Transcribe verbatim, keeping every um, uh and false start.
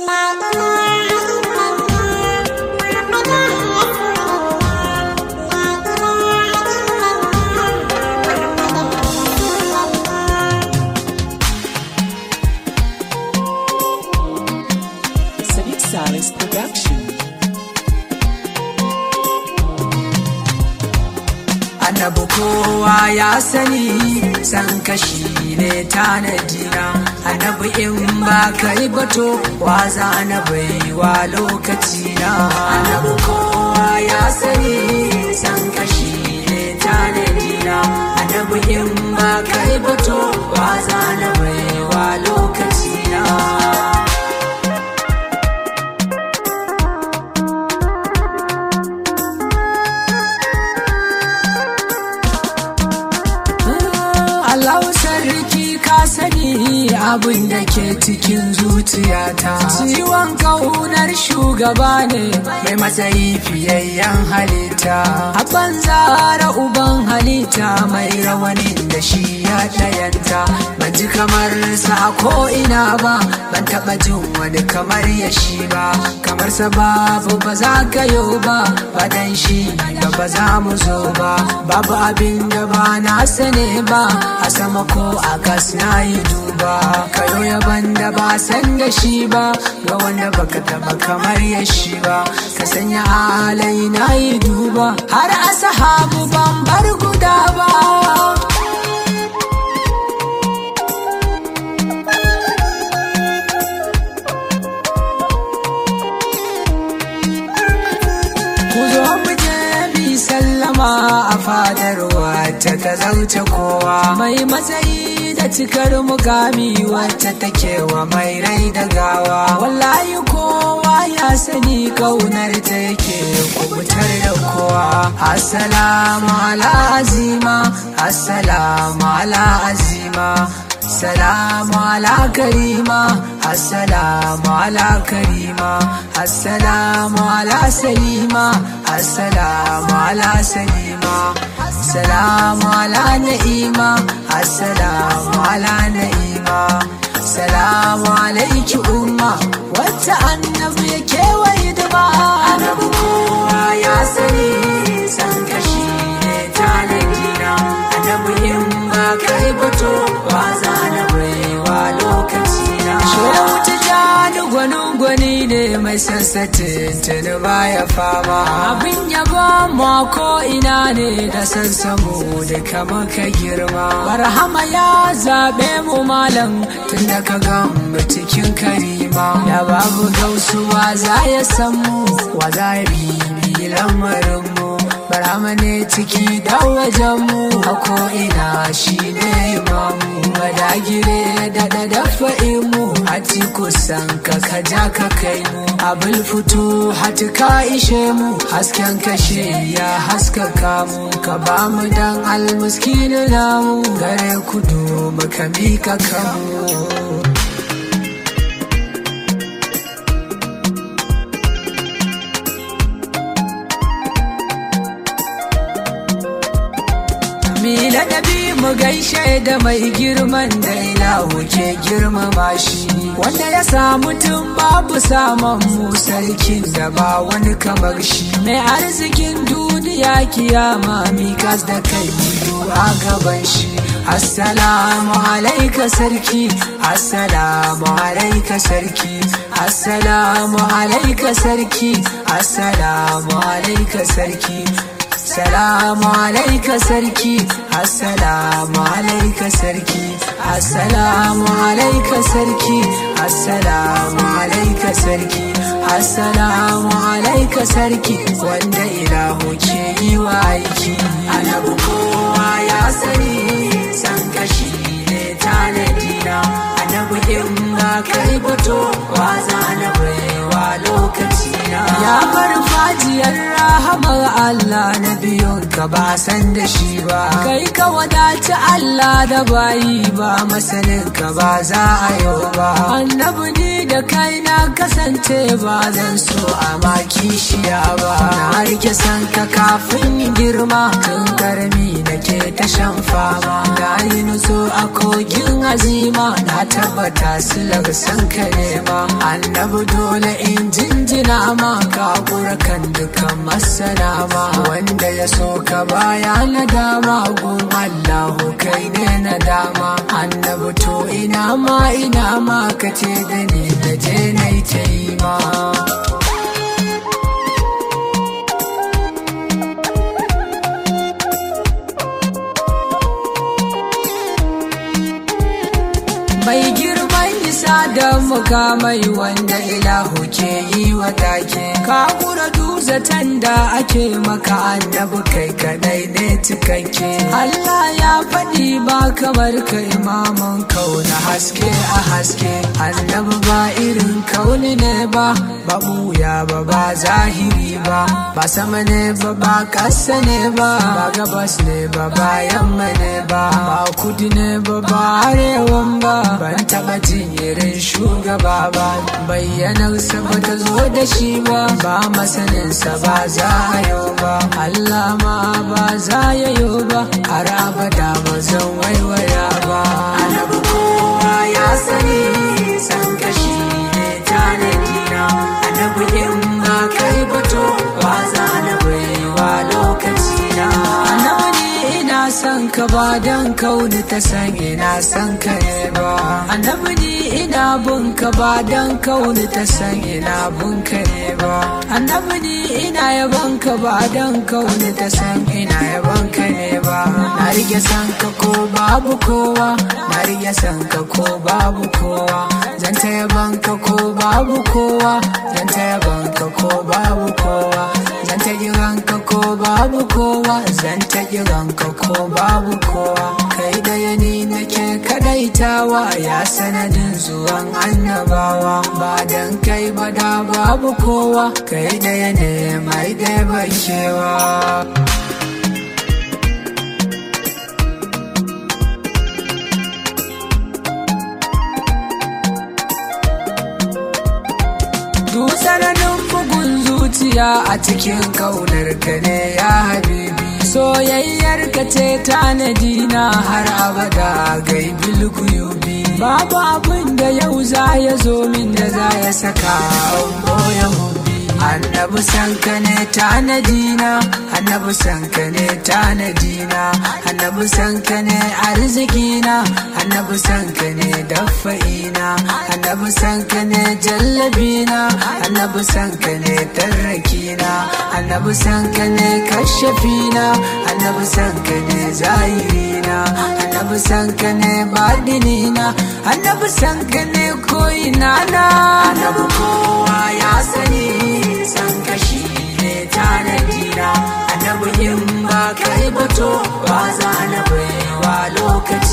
Salis Production. Annabi kowa ya sani san kashi ne tanadina. Annabi in ba kai bato wa za na baiwa lokacina. Annabi kowa ya sani san kashi ne tanadina. Annabi in ba kai bato wa za na baiwa lokacina. Allah sarki ka sani abin da ke cikin zuciyata. Ciwon kaunar shugaba ne mai matsayi fiyayyen halitta. Abban zara uban halitta mai rawanin da shi ya ɗayanta. Ban ji kamar sa ko ina ba, ban taɓa jin wani kamar ya shi ba. Kamar sa babu ba za ka yau ba, ba dan shi da ba za mu zo ba. Babu abin da ba na sane ba, a sama ko a gas na yi duba. Kayo yaban da ba san da shi ba, ga wanda baka taba kamar ya shi ba. Ka sanya alai na yi duba, har a sahabu ban bar guda ba. Ku zo mu je mi sallama a fadarwa ta ka zauce kowa. Mai matsayi da cikar mukami wacce take wa mai rai da gawa. Wallahi kowa ya sani kaunar ta yake kubutar da kowa. Assalamu ala azima, assalamu ala azima, assalamu ala karima, assalamu ala karima, assalamu ala salima, assalamu ala salima, assalamu ala na'ima, assalamu ala na'ima. Salamu alaiki umma wacce annabi ya kewaye da ba. Annabi kowa ya sani san kashi ne tanadina. Annabi in ba kai bato wa za na baiwa lokacina. Shehu Tijjani gwanin gwani ne mai sansatin tuni baya fama. Abin yaba ma ko ina ne da san samu da kama ka girma. Barhama ya zaɓe mu malam tun da ka gamu cikin karima. Ya babu gausuwa za ya san mu, wa za ya bibi lamarin mu. Barhama ne ciki da wajen mu, a ko'ina shi ne imamu. Madagire da da dafa imu, hati kusan ka ka ja ka kai mu. Abul fito hati ka ishe mu, hasken kashe ya haskaka mu. Ka ba mu dan almuskinu namu, gare kudu muka mika kanmu. Mila da bi mu gaishe da mai girman da ilahu ke girmama shi, wanda ya samu tun babu saman mu sarkin da ba wani kamar shi. Mai arzikin duniya kiyama mikas da kai a gaban shi. Assalamu alaika sarki, assalamu alaika sarki, assalamu alaika sarki, assalamu alaika sarki. Assalamu alaika sarki, assalamu alaika sarki, assalamu alaika sarki, assalamu alaika sarki, assalamu alaika sarki, wanda ilahu ke yi wa aiki. Annabi kowa ya sani san kashi ne tanadina. Annabi in ba kai bato wa za na baiwa baiwa lokaci na. Ya farfajiyar rahamar Allah na biyun ka ba san da shi ba, kai ka wadaci Allah da bayi ba masanin ka ba za a yau ba. Annabi ni da kai na kasance ba zan so a maki shiya ba, na rike san ka kafin girma tun karami nake ta shan fama, na yi nutso a kogin azima na tabbata silar san ka nema. Annabi dole in jinjina ma ka kura kan dukan masana ma, wanda ya so ka baya na dama gun Allahu kai ne na dama. Annabi to ina ma ina ma ka ce da ni da je na yi ta yi ma. Mai girman isa da mukamai wanda ilahu ke yi wa take, ka kura duzatan da ake maka annabi kai kadai ne cikakke. Allah ya faɗi ba kamar ka imaman kauna haske a haske, annabi ba irin kauni ne ba, ba buya ba ba zahiri ba, ba sama ne ba ba ƙasa ne ba, ba gabas ne ba ba yamma ne ba, ba kudu ne ba ba arewan ba, ban taɓa jin irin shugaba ba, bayyanarsa ba ta zo da shi ba, ba masaninsa ba za a yau ba, Allah ma ba za ya yau ba, har abada ba zan waiwaya ba. Annabi kowa ya sani san kashi ne tanadina, annabi in ba kai bato ba za na baiwa lokaci na. Annabi ni ina san ka ba dan kauni ta san ina san ka ne ba, annabi ni ina bin ka ba dan kauni ta san ina bin ka ne ba, annabi ni ina yaban ka ba dan kauni ta san ina yaban ka ne ba. Na rike san ka ko babu kowa, na rike san ka ko babu kowa, zan ta yaban ka ko babu kowa, zan ta yaban ka ko babu kowa, zan ta kiran ka ko babu kowa, zan ta kiran ka ko babu kowa. Kai daya ni nake kadaitawa ya sanadin zuwan annabawa, ba dan kai ba da babu kowa, kai daya ne mai da bakewa. Dusananin bugun zuciya a cikin kaunar ka ne ya habibi, soyayyar ka ce tanadina har abada gaibil guyubi. Babu abin da yau za ya zo min da za ya saka an boye hubbi. Annabi san ka ne tanadina, annabi san ka ne tanadina, annabi san ka ne arzikina, annabi san ka ne dafa'ina, annabi san ka ne jallabina, annabi san ka ne tarrakina, annabi san ka ne kashafina, annabi san ka ne zahirina, annabi san ka ne badinina, annabi san ka ne ko'ina na. Annabi kowa ya sani san kashi ne tanadina, annabi in ba kai bato ba za na baiwa lokaci